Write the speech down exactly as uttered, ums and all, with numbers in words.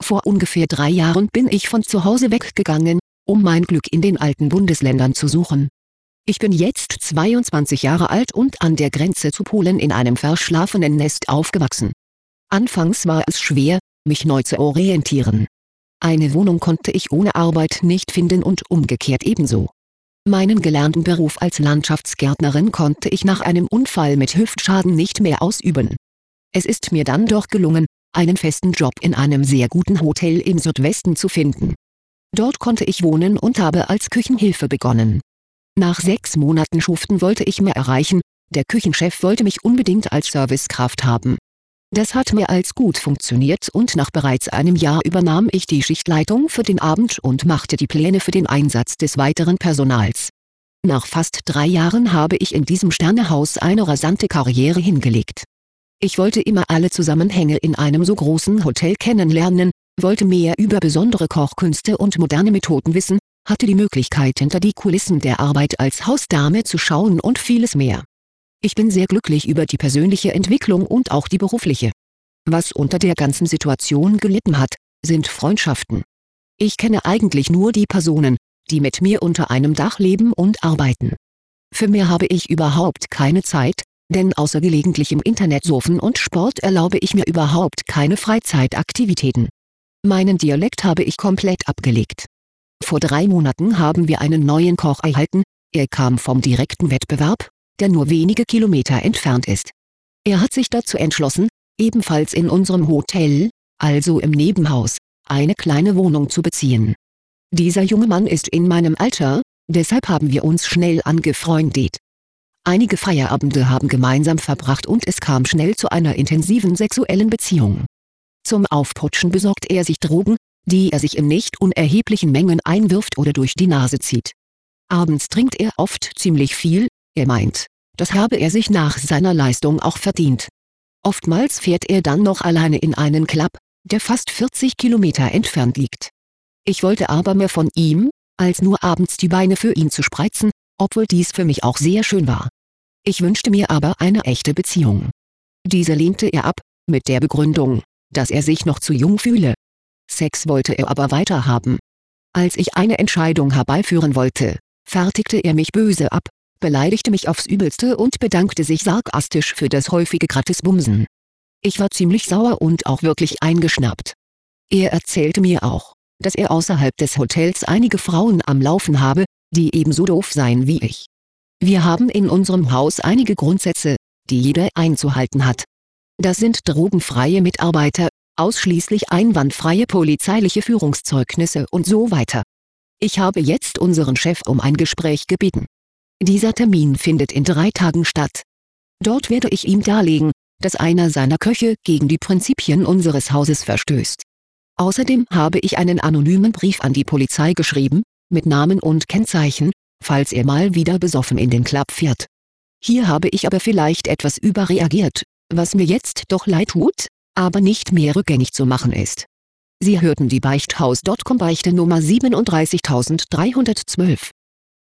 Vor ungefähr drei Jahren bin ich von zu Hause weggegangen, um mein Glück in den alten Bundesländern zu suchen. Ich bin jetzt zweiundzwanzig Jahre alt und an der Grenze zu Polen in einem verschlafenen Nest aufgewachsen. Anfangs war es schwer, mich neu zu orientieren. Eine Wohnung konnte ich ohne Arbeit nicht finden und umgekehrt ebenso. Meinen gelernten Beruf als Landschaftsgärtnerin konnte ich nach einem Unfall mit Hüftschaden nicht mehr ausüben. Es ist mir dann doch gelungen, einen festen Job in einem sehr guten Hotel im Südwesten zu finden. Dort konnte ich wohnen und habe als Küchenhilfe begonnen. Nach sechs Monaten Schuften wollte ich mehr erreichen, der Küchenchef wollte mich unbedingt als Servicekraft haben. Das hat mehr als gut funktioniert und nach bereits einem Jahr übernahm ich die Schichtleitung für den Abend und machte die Pläne für den Einsatz des weiteren Personals. Nach fast drei Jahren habe ich in diesem Sternehaus eine rasante Karriere hingelegt. Ich wollte immer alle Zusammenhänge in einem so großen Hotel kennenlernen, wollte mehr über besondere Kochkünste und moderne Methoden wissen, hatte die Möglichkeit hinter die Kulissen der Arbeit als Hausdame zu schauen und vieles mehr. Ich bin sehr glücklich über die persönliche Entwicklung und auch die berufliche. Was unter der ganzen Situation gelitten hat, sind Freundschaften. Ich kenne eigentlich nur die Personen, die mit mir unter einem Dach leben und arbeiten. Für mehr habe ich überhaupt keine Zeit, denn außer gelegentlichem Internet surfen und Sport erlaube ich mir überhaupt keine Freizeitaktivitäten. Meinen Dialekt habe ich komplett abgelegt. Vor drei Monaten haben wir einen neuen Koch erhalten, er kam vom direkten Wettbewerb, der nur wenige Kilometer entfernt ist. Er hat sich dazu entschlossen, ebenfalls in unserem Hotel, also im Nebenhaus, eine kleine Wohnung zu beziehen. Dieser junge Mann ist in meinem Alter, deshalb haben wir uns schnell angefreundet. Einige Feierabende haben gemeinsam verbracht und es kam schnell zu einer intensiven sexuellen Beziehung. Zum Aufputschen besorgt er sich Drogen, die er sich in nicht unerheblichen Mengen einwirft oder durch die Nase zieht. Abends trinkt er oft ziemlich viel, er meint, das habe er sich nach seiner Leistung auch verdient. Oftmals fährt er dann noch alleine in einen Club, der fast vierzig Kilometer entfernt liegt. Ich wollte aber mehr von ihm, als nur abends die Beine für ihn zu spreizen, obwohl dies für mich auch sehr schön war. Ich wünschte mir aber eine echte Beziehung. Diese lehnte er ab, mit der Begründung, dass er sich noch zu jung fühle. Sex wollte er aber weiterhaben. Als ich eine Entscheidung herbeiführen wollte, fertigte er mich böse ab, beleidigte mich aufs Übelste und bedankte sich sarkastisch für das häufige Gratisbumsen. Ich war ziemlich sauer und auch wirklich eingeschnappt. Er erzählte mir auch, dass er außerhalb des Hotels einige Frauen am Laufen habe, die ebenso doof seien wie ich. Wir haben in unserem Haus einige Grundsätze, die jeder einzuhalten hat. Das sind drogenfreie Mitarbeiter, ausschließlich einwandfreie polizeiliche Führungszeugnisse und so weiter. Ich habe jetzt unseren Chef um ein Gespräch gebeten. Dieser Termin findet in drei Tagen statt. Dort werde ich ihm darlegen, dass einer seiner Köche gegen die Prinzipien unseres Hauses verstößt. Außerdem habe ich einen anonymen Brief an die Polizei geschrieben, mit Namen und Kennzeichen, falls er mal wieder besoffen in den Club fährt. Hier habe ich aber vielleicht etwas überreagiert, was mir jetzt doch leid tut, aber nicht mehr rückgängig zu machen ist. Sie hörten die Beichthaus Punkt com Beichte Nummer siebenunddreißigtausenddreihundertzwölf.